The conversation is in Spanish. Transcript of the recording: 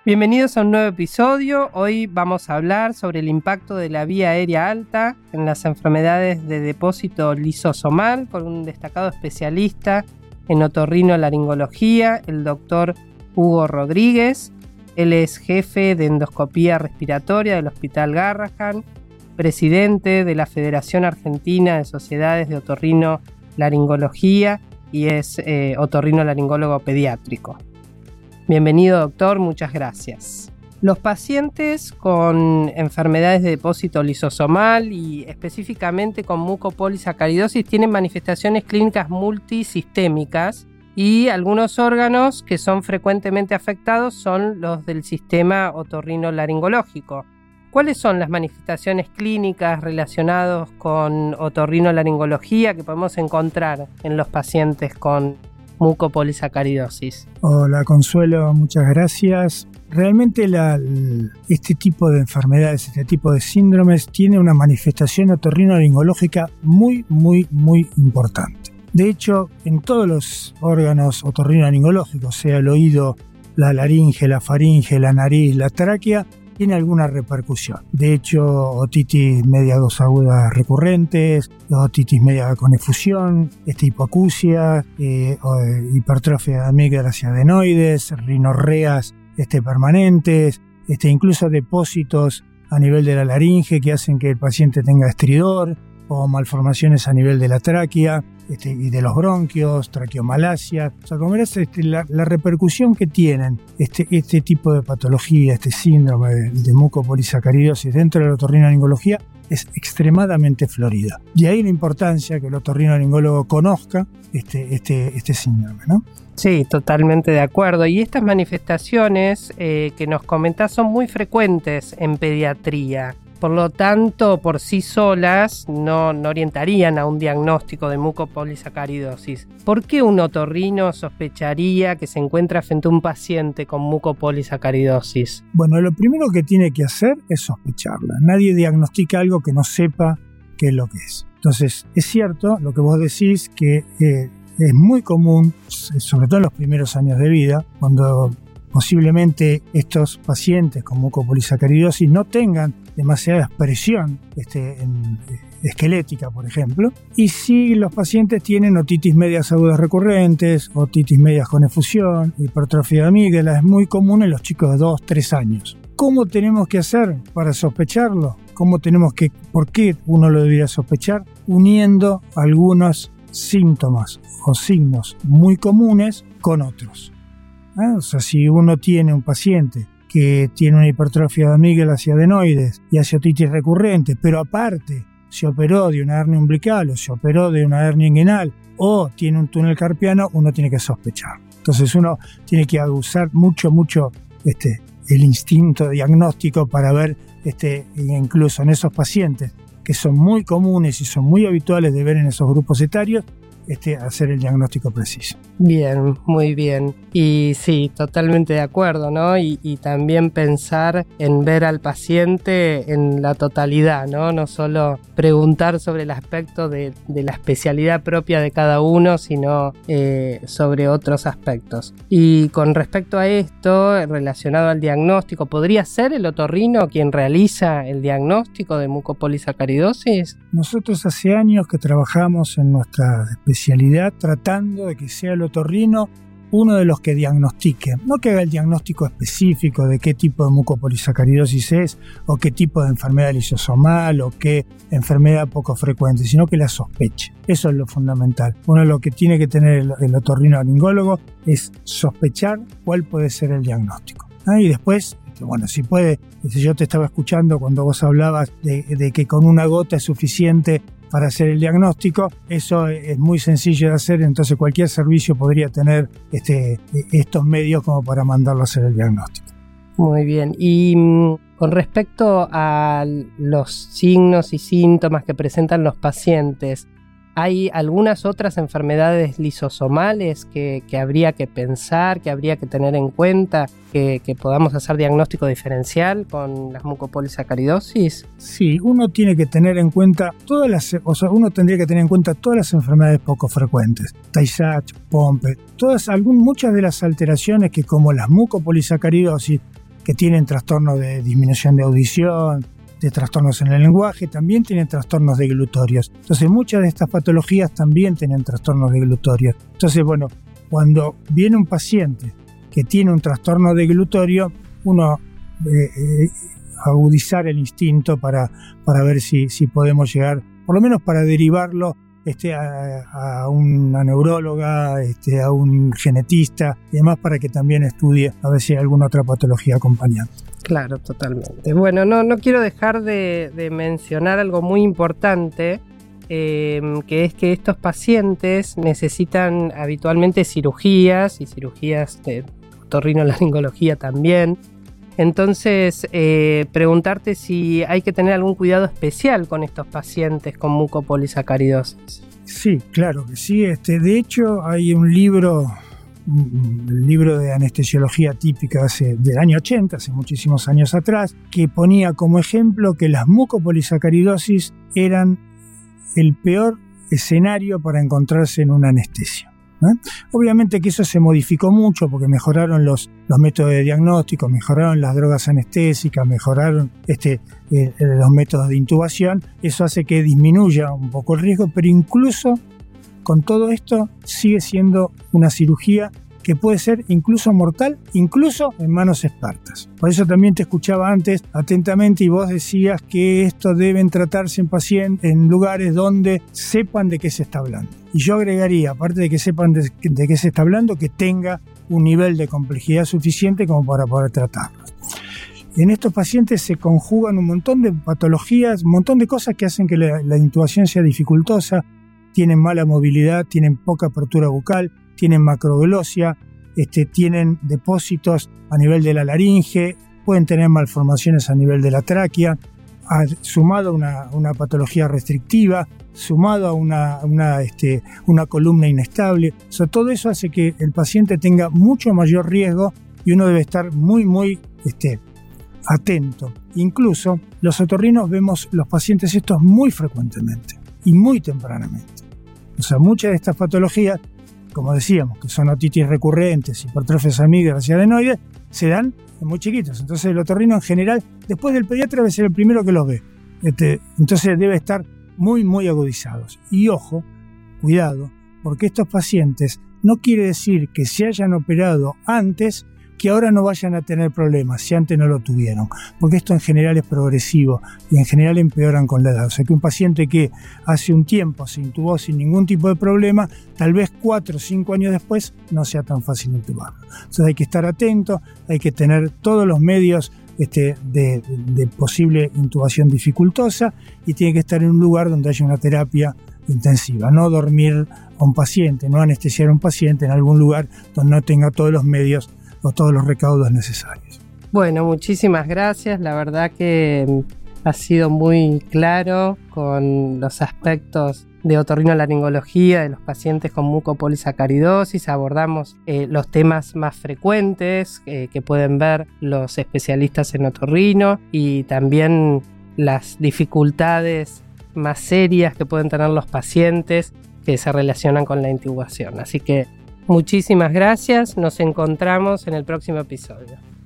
Bienvenidos a un nuevo episodio. Hoy vamos a hablar sobre el impacto de la vía aérea alta en las enfermedades de depósito lisosomal con un destacado especialista en otorrinolaringología, el doctor Hugo Rodríguez. Él es jefe de endoscopía respiratoria del Hospital Garrahan, presidente de la Federación Argentina de Sociedades de Otorrinolaringología y es otorrinolaringólogo pediátrico. Bienvenido, doctor, muchas gracias. Los pacientes con enfermedades de depósito lisosomal y específicamente con mucopolisacaridosis tienen manifestaciones clínicas multisistémicas y algunos órganos que son frecuentemente afectados son los del sistema otorrinolaringológico. ¿Cuáles son las manifestaciones clínicas relacionadas con otorrinolaringología que podemos encontrar en los pacientes con mucopolisacaridosis? Hola Consuelo, muchas gracias. Realmente este tipo de enfermedades, este tipo de síndromes tiene una manifestación otorrinolaringológica muy importante. De hecho, en todos los órganos otorrinolaringológicos, sea el oído, la laringe, la faringe, la nariz, la tráquea, tiene alguna repercusión. De hecho, otitis media dos agudas recurrentes, otitis media con efusión, hipoacusia, hipertrofia de amígdalas y adenoides, rinorreas permanentes, incluso depósitos a nivel de la laringe que hacen que el paciente tenga estridor, o malformaciones a nivel de la tráquea y de los bronquios, traqueomalacia. O sea, como verás, la repercusión que tienen este tipo de patología, este síndrome de mucopolisacaridosis dentro de la otorrinolaringología es extremadamente florida. De ahí la importancia que el otorrinolaringólogo conozca este síndrome, ¿no? Sí, totalmente de acuerdo. Y estas manifestaciones que nos comentás son muy frecuentes en pediatría. Por lo tanto, por sí solas no orientarían a un diagnóstico de mucopolisacaridosis. ¿Por qué un otorrino sospecharía que se encuentra frente a un paciente con mucopolisacaridosis? Bueno, lo primero que tiene que hacer es sospecharla. Nadie diagnostica algo que no sepa qué es lo que es. Entonces, es cierto lo que vos decís, que es muy común, sobre todo en los primeros años de vida, cuando posiblemente estos pacientes con mucopolisacaridosis no tengan demasiada expresión esquelética, por ejemplo, y si los pacientes tienen otitis medias agudas recurrentes, otitis medias con efusión, hipertrofia de amígdalas, es muy común en los chicos de 2-3 años. ¿Cómo tenemos que hacer para sospecharlo? ¿Por qué uno lo debería sospechar? Uniendo algunos síntomas o signos muy comunes con otros. O sea, si uno tiene un paciente que tiene una hipertrofia de amígdalas y adenoides y hace otitis recurrente, pero aparte se operó de una hernia umbilical o se operó de una hernia inguinal o tiene un túnel carpiano, uno tiene que sospechar. Entonces uno tiene que usar mucho el instinto diagnóstico para ver, incluso en esos pacientes que son muy comunes y son muy habituales de ver en esos grupos etarios, hacer el diagnóstico preciso. Bien, muy bien. Y sí, totalmente de acuerdo, ¿no? Y también pensar en ver al paciente en la totalidad, ¿no? No solo preguntar sobre el aspecto de la especialidad propia de cada uno, sino sobre otros aspectos. Y con respecto a esto, relacionado al diagnóstico, ¿podría ser el otorrino quien realiza el diagnóstico de mucopolisacaridosis? Nosotros hace años que trabajamos en nuestra especialidad tratando de que sea el otorrino uno de los que diagnostique, no que haga el diagnóstico específico de qué tipo de mucopolisacaridosis es o qué tipo de enfermedad lisosomal o qué enfermedad poco frecuente, sino que la sospeche. Eso es lo fundamental. Uno de lo que tiene que tener el otorrinolaringólogo es sospechar cuál puede ser el diagnóstico. Y después, si puede, yo te estaba escuchando cuando vos hablabas de que con una gota es suficiente para hacer el diagnóstico. Eso es muy sencillo de hacer, entonces cualquier servicio podría tener estos medios como para mandarlo a hacer el diagnóstico. Muy bien. Y con respecto a los signos y síntomas que presentan los pacientes, ¿hay algunas otras enfermedades lisosomales que habría que pensar, que habría que tener en cuenta, que podamos hacer diagnóstico diferencial con las mucopolisacaridosis? Sí, uno tiene que tener en cuenta uno tendría que tener en cuenta todas las enfermedades poco frecuentes, Tay-Sachs, Pompe, muchas de las alteraciones que, como las mucopolisacaridosis, que tienen trastornos de disminución de audición, de trastornos en el lenguaje, también tienen trastornos deglutorios. Entonces, muchas de estas patologías también tienen trastornos deglutorios. Entonces, bueno, cuando viene un paciente que tiene un trastorno deglutorio, uno agudizar el instinto para ver si podemos llegar, por lo menos para derivarlo a una neuróloga, a un genetista y demás, para que también estudie a ver si hay alguna otra patología acompañante. Claro, totalmente. Bueno, no quiero dejar de mencionar algo muy importante, que es que estos pacientes necesitan habitualmente cirugías, y cirugías de otorrinolaringología también. Entonces, preguntarte si hay que tener algún cuidado especial con estos pacientes con mucopolisacaridosis. Sí, claro que sí. De hecho, hay un libro de anestesiología típica del año 80, hace muchísimos años atrás, que ponía como ejemplo que las mucopolisacaridosis eran el peor escenario para encontrarse en una anestesia. Obviamente que eso se modificó mucho porque mejoraron los métodos de diagnóstico, mejoraron las drogas anestésicas, mejoraron los métodos de intubación. Eso hace que disminuya un poco el riesgo, pero incluso con todo esto sigue siendo una cirugía que puede ser incluso mortal, incluso en manos expertas. Por eso también te escuchaba antes atentamente y vos decías que esto deben tratarse en lugares donde sepan de qué se está hablando. Y yo agregaría, aparte de que sepan de qué se está hablando, que tenga un nivel de complejidad suficiente como para poder tratarlos. En estos pacientes se conjugan un montón de patologías, un montón de cosas que hacen que la intubación sea dificultosa. Tienen mala movilidad, tienen poca apertura bucal, tienen macroglosia, tienen depósitos a nivel de la laringe, pueden tener malformaciones a nivel de la tráquea, sumado a una patología restrictiva, sumado a una columna inestable. Todo eso hace que el paciente tenga mucho mayor riesgo y uno debe estar muy, muy atento. Incluso los otorrinos vemos los pacientes estos muy frecuentemente y muy tempranamente. O sea, muchas de estas patologías, como decíamos, que son otitis recurrentes, hipertrofias amígdalas y adenoides, se dan muy chiquitos. Entonces el otorrino en general, después del pediatra, debe ser el primero que los ve. Entonces debe estar muy, muy agudizados. Y ojo, cuidado, porque estos pacientes no quiere decir que se hayan operado antes, que ahora no vayan a tener problemas si antes no lo tuvieron, porque esto en general es progresivo y en general empeoran con la edad. O sea que un paciente que hace un tiempo se intubó sin ningún tipo de problema, tal vez 4 o 5 años después no sea tan fácil intubarlo. Entonces hay que estar atento, hay que tener todos los medios de posible intubación dificultosa y tiene que estar en un lugar donde haya una terapia intensiva, no dormir a un paciente, no anestesiar a un paciente en algún lugar donde no tenga todos los medios o todos los recaudos necesarios. Bueno, muchísimas gracias. La verdad que ha sido muy claro con los aspectos de otorrinolaringología de los pacientes con mucopolisacaridosis. Abordamos los temas más frecuentes que pueden ver los especialistas en otorrino y también las dificultades más serias que pueden tener los pacientes que se relacionan con la intubación. Así que muchísimas gracias, nos encontramos en el próximo episodio.